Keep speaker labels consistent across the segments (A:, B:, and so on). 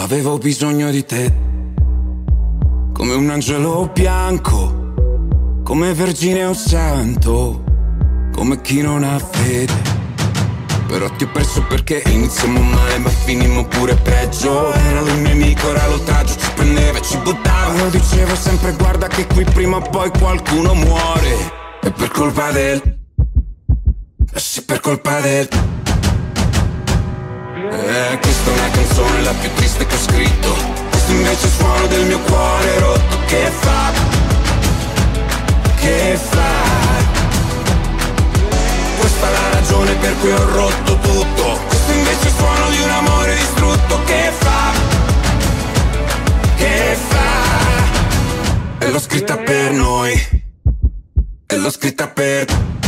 A: Avevo bisogno di te, come un angelo bianco, come vergine o santo, come chi non ha fede. Però ti ho perso perché iniziamo male ma finimmo pure peggio. Era lui il nemico, era l'otaggio, ci prendeva e ci buttava. Lo dicevo sempre, guarda che qui prima o poi qualcuno muore. E per colpa del... sì, per colpa del... questa è una canzone la più triste che ho scritto. Questo invece è il suono del mio cuore rotto. Che fa? Che fa? Questa è la ragione per cui ho rotto tutto. Questo invece è il suono di un amore distrutto. Che fa? Che fa? E l'ho scritta per noi. E l'ho scritta per...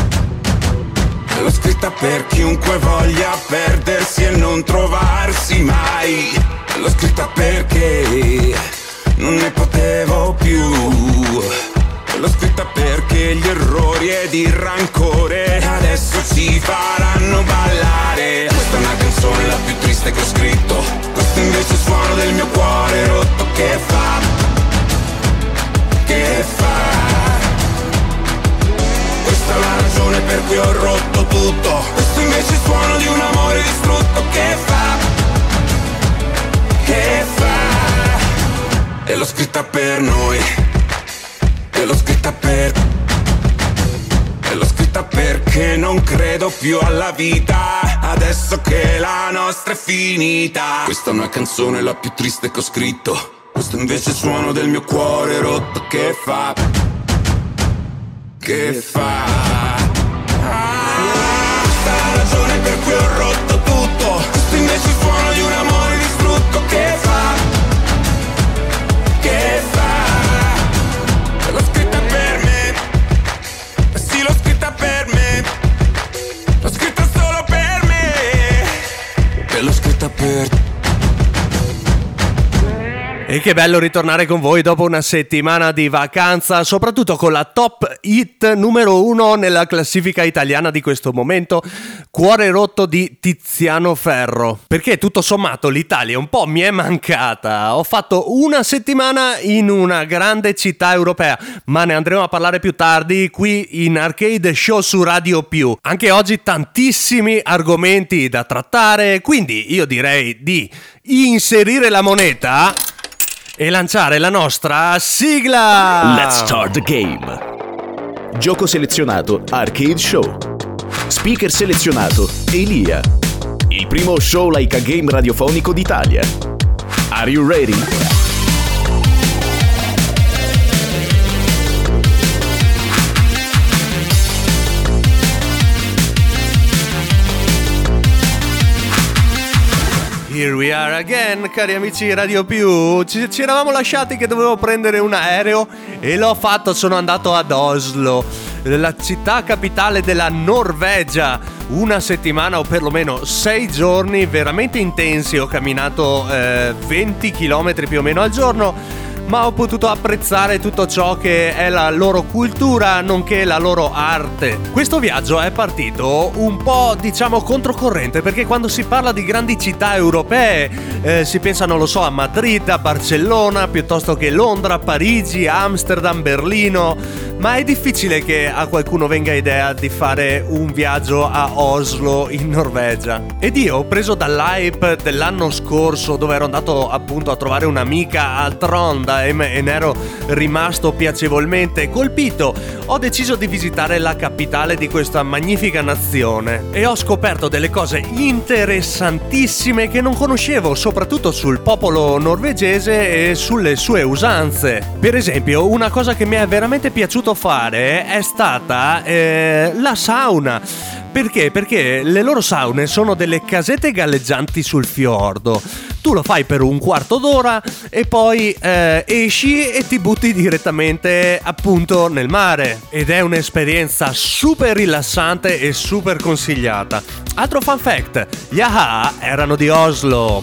A: e l'ho scritta per chiunque voglia perdersi e non trovarsi mai. E l'ho scritta perché non ne potevo più. E l'ho scritta perché gli errori ed il rancore adesso ci faranno ballare. Questa è una canzone la più triste che ho scritto. Questo invece è il suono del mio cuore rotto. Che fa? Che fa? Questa è la ragione per cui ho rotto tutto. Questo invece è il suono di un amore distrutto. Che fa? Che fa? E l'ho scritta per noi. E l'ho scritta per... e l'ho scritta perché non credo più alla vita adesso che la nostra è finita. Questa è una canzone la più triste che ho scritto. Questo invece è il suono del mio cuore rotto. Che fa? Che fa? Questa è la ragione per cui ho rotto tutto. Questo invece è il suono di un amore distrutto. Che fa? Che fa? E l'ho scritta per me. Sì, l'ho scritta per me. L'ho scritta solo per me. E l'ho scritta per te.
B: E che bello ritornare con voi dopo una settimana di vacanza, soprattutto con la top hit numero 1 nella classifica italiana di questo momento, Cuore rotto di Tiziano Ferro. Perché tutto sommato l'Italia un po' mi è mancata. Ho fatto una settimana in una grande città europea, ma ne andremo a parlare più tardi qui in Arcade Show su Radio Più. Anche oggi tantissimi argomenti da trattare, quindi io direi di inserire la moneta e lanciare la nostra sigla!
C: Let's start the game! Gioco selezionato Arcade Show. Speaker selezionato Elia. Il primo show like a game radiofonico d'Italia. Are you ready?
B: Here we are again, cari amici Radio Più. Ci eravamo lasciati che dovevo prendere un aereo e l'ho fatto, sono andato ad Oslo, la città capitale della Norvegia. Una settimana o perlomeno 6 giorni veramente intensi, ho camminato 20 km più o meno al giorno, ma ho potuto apprezzare tutto ciò che è la loro cultura, nonché la loro arte. Questo viaggio è partito un po', diciamo, controcorrente, perché quando si parla di grandi città europee si pensa, non lo so, a Madrid, a Barcellona, piuttosto che Londra, Parigi, Amsterdam, Berlino, ma è difficile che a qualcuno venga idea di fare un viaggio a Oslo in Norvegia. Ed io, preso dall'hype dell'anno scorso, dove ero andato appunto a trovare un'amica a Trondheim e ne ero rimasto piacevolmente colpito, ho deciso di visitare la capitale di questa magnifica nazione e ho scoperto delle cose interessantissime che non conoscevo, soprattutto sul popolo norvegese e sulle sue usanze. Per esempio, una cosa che mi è veramente piaciuto fare è stata la sauna. Perché? Perché le loro saune sono delle casette galleggianti sul fiordo. Tu lo fai per un quarto d'ora e poi esci e ti butti direttamente appunto nel mare. Ed è un'esperienza super rilassante e super consigliata. Altro fun fact, gli a-ha erano di Oslo.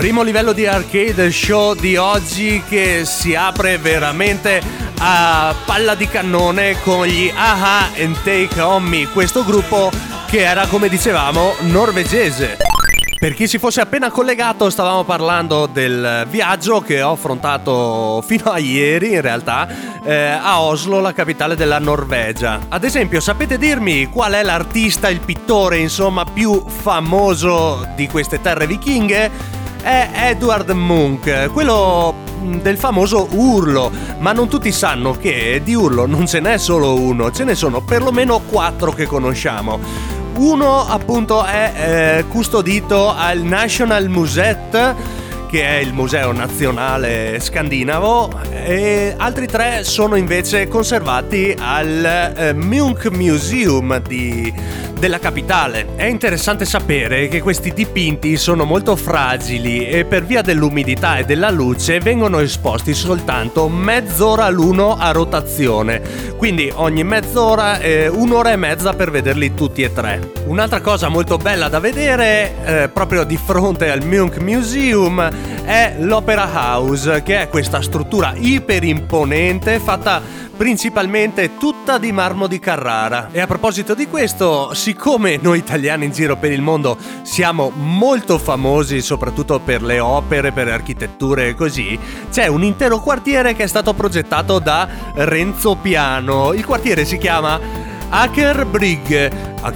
B: Primo livello di arcade show di oggi che si apre veramente a palla di cannone con gli Aha and Take On Me, questo gruppo che era, come dicevamo, norvegese. Per chi si fosse appena collegato, stavamo parlando del viaggio che ho affrontato fino a ieri, in realtà, a Oslo, la capitale della Norvegia. Ad esempio, sapete dirmi qual è l'artista, il pittore, insomma, più famoso di queste terre vichinghe? È Edvard Munch, quello del famoso Urlo, ma non tutti sanno che di Urlo non ce n'è solo uno, ce ne sono perlomeno 4 che conosciamo. Uno appunto è custodito al National Museet, che è il museo nazionale scandinavo, e altri 3 sono invece conservati al Munch Museum della capitale. È interessante sapere che questi dipinti sono molto fragili e per via dell'umidità e della luce vengono esposti soltanto mezz'ora l'uno a rotazione, quindi ogni mezz'ora, 1 ora e mezza per vederli tutti e 3. Un'altra cosa molto bella da vedere proprio di fronte al Munch Museum è l'Opera House, che è questa struttura iperimponente fatta principalmente tutta di marmo di Carrara. E a proposito di questo, siccome noi italiani in giro per il mondo siamo molto famosi soprattutto per le opere, per le architetture e così, c'è un intero quartiere che è stato progettato da Renzo Piano. Il quartiere si chiama Akerbrig,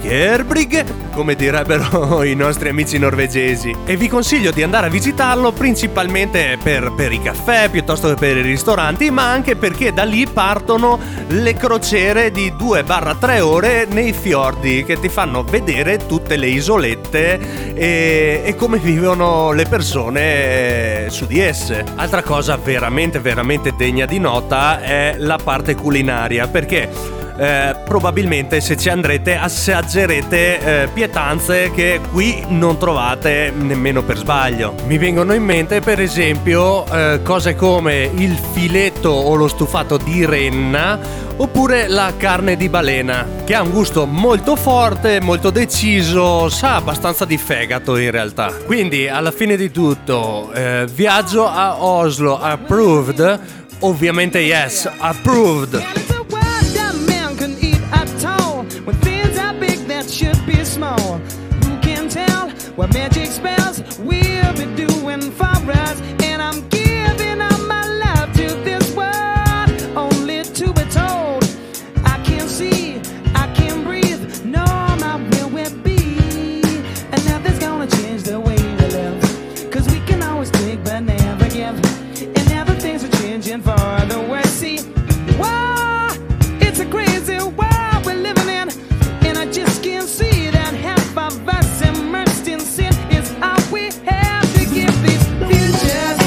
B: come direbbero i nostri amici norvegesi, e vi consiglio di andare a visitarlo principalmente per i caffè piuttosto che per i ristoranti, ma anche perché da lì partono le crociere di 2-3 ore nei fiordi che ti fanno vedere tutte le isolette e come vivono le persone su di esse. Altra cosa veramente degna di nota è la parte culinaria, perché probabilmente se ci andrete assaggerete pietanze che qui non trovate nemmeno per sbaglio. Mi vengono in mente per esempio cose come il filetto o lo stufato di renna, oppure la carne di balena, che ha un gusto molto forte, molto deciso, sa abbastanza di fegato in realtà. Quindi alla fine di tutto, viaggio a Oslo approved? Ovviamente yes, approved.
D: Should be small. Who can tell what magic spells we'll be doing for us? And I'm giving all my love to this world, only to be told I can't see, I can't breathe, no, my will will be. And nothing's gonna change the way we live, 'cause we can always take but never give. And now the things are changing for the worse. See, whoa, it's a crazy world we're living in. I just can't see that half of us immersed in sin is all we have to give these futures.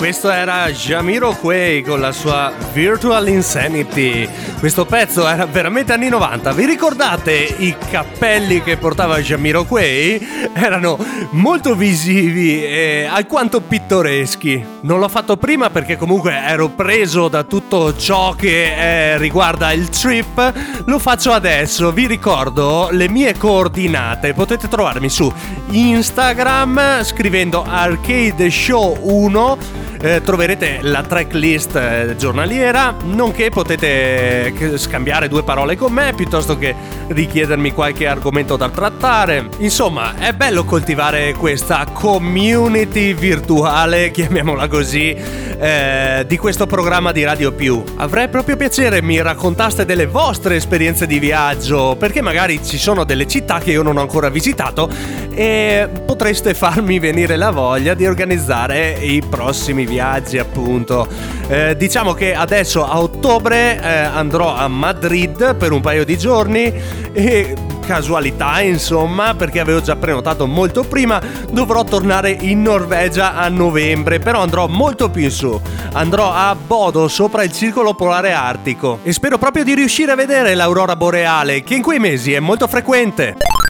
B: questo era Jamiroquai con la sua Virtual Insanity. Questo pezzo era veramente anni 90. Vi ricordate i cappelli che portava Jamiroquai? Erano molto visivi e alquanto pittoreschi. Non l'ho fatto prima perché comunque ero preso da tutto ciò che riguarda il trip. Lo faccio adesso. Vi ricordo le mie coordinate. Potete trovarmi su Instagram scrivendo Arcade Show 1. Troverete la tracklist giornaliera, nonché potete scambiare due parole con me piuttosto che richiedermi qualche argomento da trattare. Insomma, è bello coltivare questa community virtuale, chiamiamola così, di questo programma di Radio Più. Avrei proprio piacere mi raccontaste delle vostre esperienze di viaggio, perché magari ci sono delle città che io non ho ancora visitato e potreste farmi venire la voglia di organizzare i prossimi viaggi, appunto. Diciamo che adesso a ottobre andrò a Madrid per un paio di giorni e casualità, insomma, perché avevo già prenotato molto prima, dovrò tornare in Norvegia a novembre, però andrò molto più in su. Andrò a Bodo, sopra il circolo polare artico, e spero proprio di riuscire a vedere l'aurora boreale, che in quei mesi è molto frequente.